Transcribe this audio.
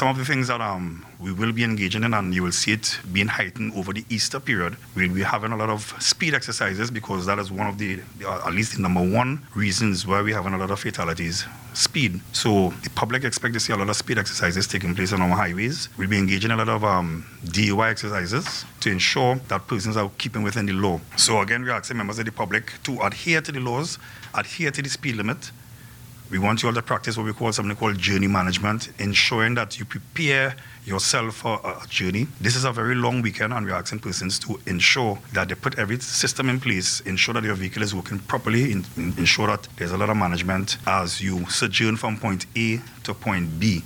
Some of the things that we will be engaging in, and you will see it being heightened over the Easter period, we'll be having a lot of speed exercises, because that is one of the at least the number one reasons why we're having a lot of fatalities, speed. So the public expect to see a lot of speed exercises taking place on our highways. We'll be engaging in a lot of DUI exercises to ensure that persons are keeping within the law. So again, we're asking members of the public to adhere to the laws, adhere to the speed limit. We want you all to practice what we call something called journey management, ensuring that you prepare yourself for a journey. This is a very long weekend, and we're asking persons to ensure that they put every system in place, ensure that your vehicle is working properly, ensure that there's a lot of management as you sojourn from point A to point B.